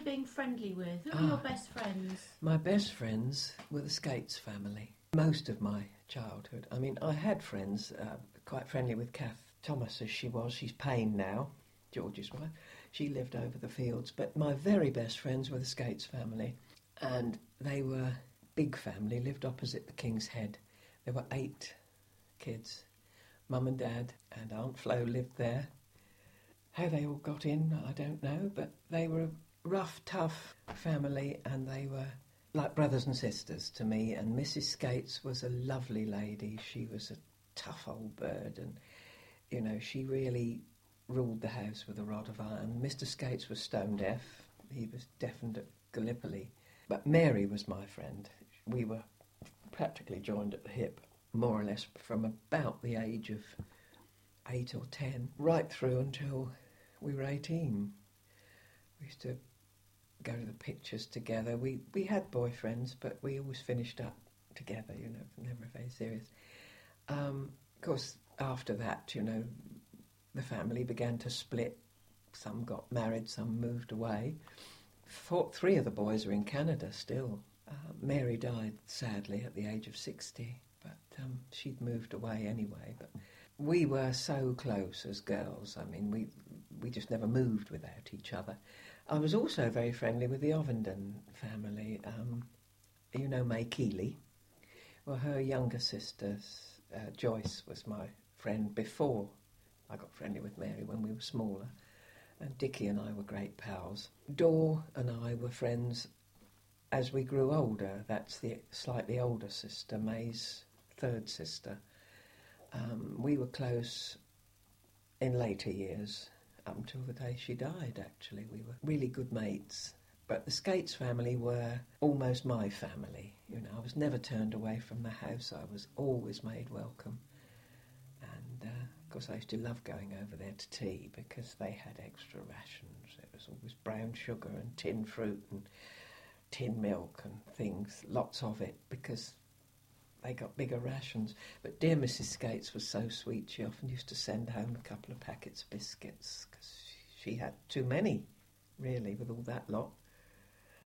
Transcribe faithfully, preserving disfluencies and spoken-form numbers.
being friendly with? Who were Ah. your best friends? My best friends were the Skates family. Most of my childhood. I mean, I had friends uh, quite friendly with Kath Thomas as she was. She's Payne now, George's wife. She lived over the fields. But my very best friends were the Skates family. And they were big family, lived opposite the King's Head. There were eight kids. Mum and Dad and Aunt Flo lived there. How they all got in, I don't know, but they were a rough, tough family, and they were like brothers and sisters to me. And Missus Skates was a lovely lady. She was a tough old bird, and, you know, she really ruled the house with a rod of iron. Mister Skates was stone deaf. He was deafened at Gallipoli. But Mary was my friend. We were practically joined at the hip, more or less from about the age of eight or ten, right through until we were eighteen. We used to go to the pictures together. We we had boyfriends, but we always finished up together, you know, never very serious. Um, of course, after that, you know, the family began to split. Some got married, some moved away. Four, three of the boys are in Canada still. Uh, Mary died, sadly, at the age of sixty, but um, she'd moved away anyway. But we were so close as girls. I mean, we we just never moved without each other. I was also very friendly with the Ovenden family. Um, you know May Keeley? Well, her younger sister, uh, Joyce, was my friend before I got friendly with Mary when we were smaller. And Dickie and I were great pals. Dor and I were friends as we grew older. That's the slightly older sister, May's third sister. Um, we were close in later years, up until the day she died, actually. We were really good mates. But the Skates family were almost my family. You know, I was never turned away from the house. I was always made welcome. And, uh, of course, I used to love going over there to tea because they had extra rations. It was always brown sugar and tin fruit and tin milk and things, lots of it, because they got bigger rations. But dear Missus Skates was so sweet, she often used to send home a couple of packets of biscuits because she had too many, really, with all that lot.